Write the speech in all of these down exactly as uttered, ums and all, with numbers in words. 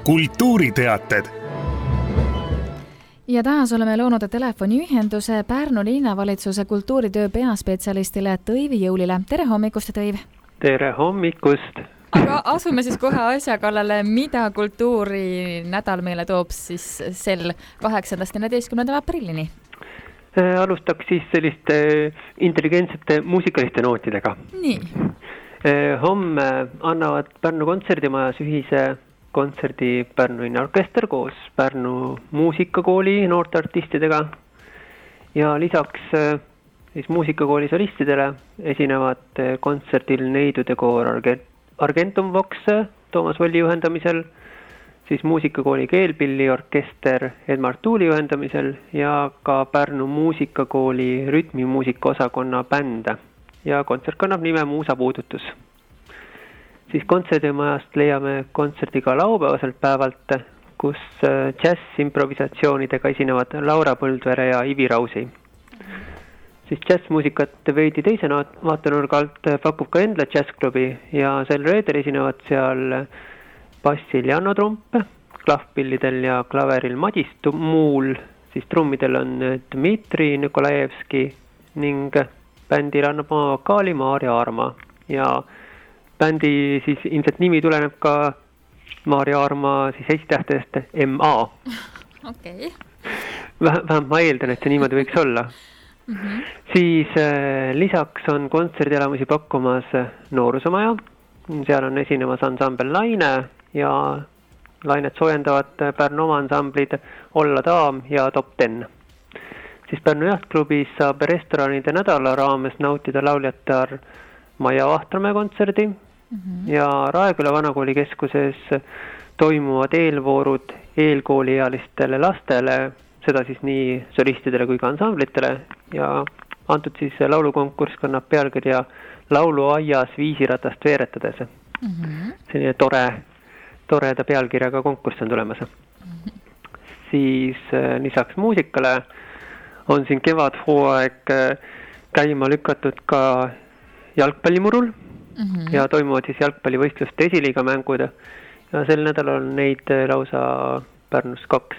kultuuriteated. Ja taas oleme loonud telefoniühenduse Pärnu linnavalitsuse kultuuritöö peaspetsialistile Tõivi Jõulile. Tere hommikust, Tõiv! Tere hommikust! Aga asume siis kohe asja kallale, mida kultuuri nädal meile toob siis sel kaheksandast neljateistkümnenda aprillini? Alustaks siis selliste intelligentsete muusikaliste nootidega. Nii. Homme annavad Pärnu kontserdimajas ühise kontserdi Pärnu linnaorkester koos Pärnu muusikakooli noorte artistidega ja lisaks siis muusikakooli solistidele esinevad kontserdil Neidude koor Argentum Vox Toomas Volli juhendamisel, siis muusikakooli keelpilliorkester Edmar Tuuli juhendamisel ja ka Pärnu muusikakooli rütmimuusika osakonna bände ja kontsert kannab nime Muusapuudutus. Siis kontserdimajast leiame kontserdi ka laupäevaselt päevalt, kus džäss-improvisatsioonidega esinevad Laura Põldvere ja Ivi Rausi. Siis džässmuusikat veidi teise vaatenurga alt pakub ka Endla džässklubi ja sel reedel esinevad seal bassil Janno Trump, klahvpillidel ja klaveril Madis Muul, siis trummidel on Dmitri Nikolajevski ning bändil annab oma vokaali Maarja Arma ja bändi siis ilmselt nimi tuleneb ka Maarja Arma siis esitähtedest M A. Okei. Vähemalt ma eeldan, et see niimoodi võiks olla. Mm-hmm. Siis äh, lisaks on kontserdielamusi pakkumas Noorusemaja. Seal on esinemas ansambel Laine ja Lainet soojendavad Pärnu oma ansamblid Olla Daam ja Top ten. Siis Pärnu jahtklubis saab restoranide nädala raames nautida lauljate Maja Vahtramäe kontserdi mm-hmm. ja Raeküla vanakooli keskuses toimuvad eelvoorud eelkooliealistele lastele, seda siis nii solistidele kui ka ansamblitele ja antud siis laulukonkurss kannab pealkirja Lauluaias viisiratast veeretades. Mm-hmm. Selline tore, toreda pealkirjaga konkurss on tulemas. Mm-hmm. Siis lisaks muusikale on siin kevadhooaeg käima lükatud ka jalgpallimurul mm-hmm. ja toimuvad siis jalgpallivõistluste esiliiga mängud ja sel nädalal on neid lausa Pärnus kaks.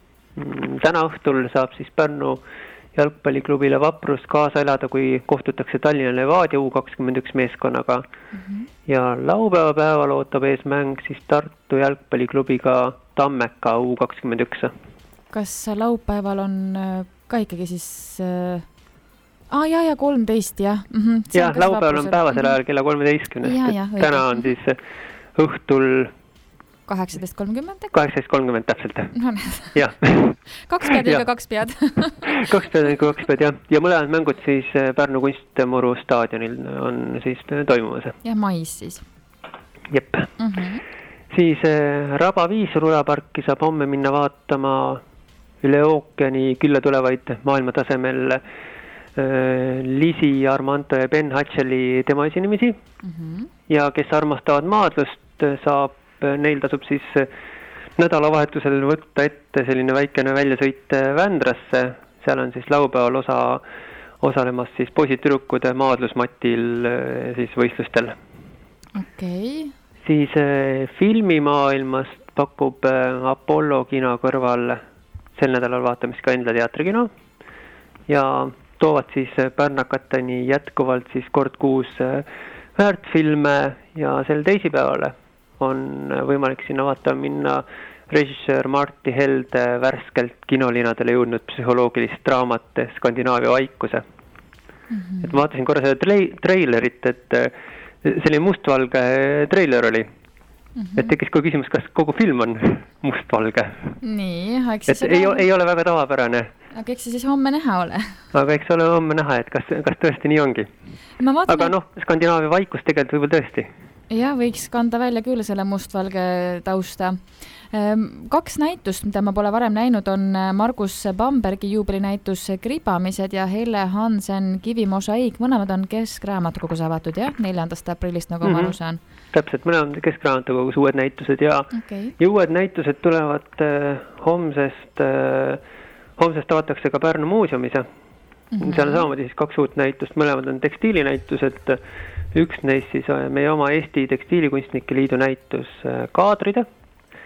Täna õhtul saab siis Pärnu jalgpalliklubile Vaprus kaasa elada, kui kohtutakse Tallinna Levadia U kakskümmend üks meeskonnaga mm-hmm. ja laupäeva päeval ootab ees mäng siis Tartu jalgpalliklubiga Tammeka U kakskümmend üks. Kas laupäeval on ka ikkagi siis... Ah, jah, ja kolmteist, jah. Mm-hmm. Ja, laupäeval on päevasel ajal kella kolmeteistkümnest. Täna on siis õhtul... kaheksateist kolmkümmend? kaheksateist kolmkümmend täpselt. No, jah. Kaks pead ja kaks pead. Kaks pead ja kaks pead, jah. Ja mõlemad mängud siis Pärnu Kunstmuru staadionil on siis toimumas. Ja mais siis. Jep. Mm-hmm. Siis Raba viis rulaparki saab homme minna vaatama üle ookeani külla tulevaid maailmatasemel Lisi, Armanto ja Ben Hatcheli tema esinemisi mm-hmm. ja kes armastavad maadlust, saab, neil tasub siis nädalavahetusel võtta ette selline väikene väljasõit Vändrasse, seal on siis laupäeval osa osalemas siis poisitürukud maadlusmatil siis võistlustel. Okay. Siis filmimaailmast pakub Apollo kino kõrval sel nädalal vaatamist ka Endla teatrikino ja toovad siis pärnakateni jätkuvalt siis kord kuus väärtfilme ja sel teisipäevale on võimalik sinna vaatama minna režissöör Martti Helde värskelt kinolinadele jõudnud psühholoogilist draamat Skandinaavia vaikuse. Mm-hmm. Et ma vaatasin korra seda tre- treilerit, et selline mustvalge treiler oli. Mm-hmm. Et tekkis kogu küsimus, kas kogu film on mustvalge. Nii, eks et ei, ei ole väga tavapärane. Aga eks see siis homme näha ole? Aga eks ole homme näha, et kas, kas tõesti nii ongi. Vaatan, aga noh, Skandinaavia vaikus tegelikult võib-olla tõesti. Ja, võiks kanda välja küll selle mustvalge tausta. Kaks näitust, mida ma pole varem näinud, on Margus Bambergi juubelinäitus Kribamised ja Helle Hansen Kivimosaiik. Mõlemad on Keskraamatukogus avatud, jah? neljandast aprillist, nagu mm-hmm. ma aru saan. Täpselt, mõlemad Keskraamatukogus uued näitused ja, okay. ja uued näitused tulevad äh, homsest... Äh, Homsest avatakse ka Pärnu muuseumis. Mm-hmm. Seal samamoodi siis kaks uut näitust, mõlemad on tekstiilinäitused. Üks neist siis meie oma Eesti Tekstiilikunstnike Liidu näitus Kaadride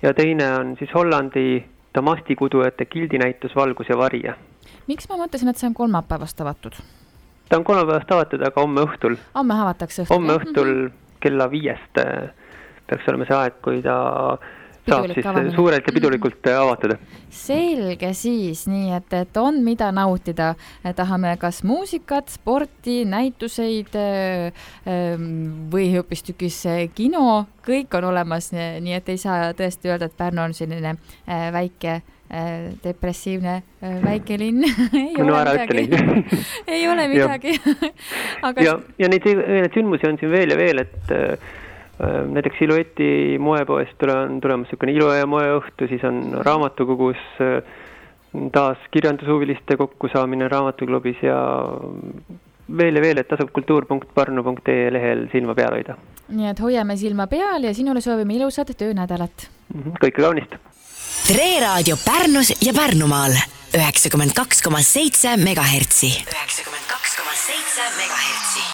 ja teine on siis Hollandi Damastikudujate gildinäitus Valgus ja varje. Miks ma mõtlesin, et see on kolmapäevast avatud? Ta on kolmapäevast avatud, aga homme õhtul. Homme avatakse õhtul. Homme õhtul kella viiest peaks olema see aeg, kui ta saab siis avamine. Suurelt ja pidulikult avatada. Selge siis, nii et, et on mida nautida. Tahame kas muusikat, sporti, näituseid või hoopistükkis kino. Kõik on olemas, nii et ei saa tõesti öelda, et Pärnu on selline väike depressiivne väike linn. ei, no ole midagi. ei ole midagi. Aga... Ja, ja neid, neid sündmusi on siin veel ja veel, et näiteks Silueti moepoest on tulemas niisugune ilu- ja moeõhtu, siis on raamatukogus taas kirjandushuviliste kokkusaamine raamatuklubis ja veel ja veel, et tasub kultuur punkt parnu punkt ee lehel silma peal hoida. Nii et hoiame silma peal ja sinule soovime ilusat töönädalat. Kõike kaunist. Tre Raadio Pärnus ja Pärnumaal üheksakümmend kaks koma seitse megahertsi. üheksakümmend kaks koma seitse megahertsi.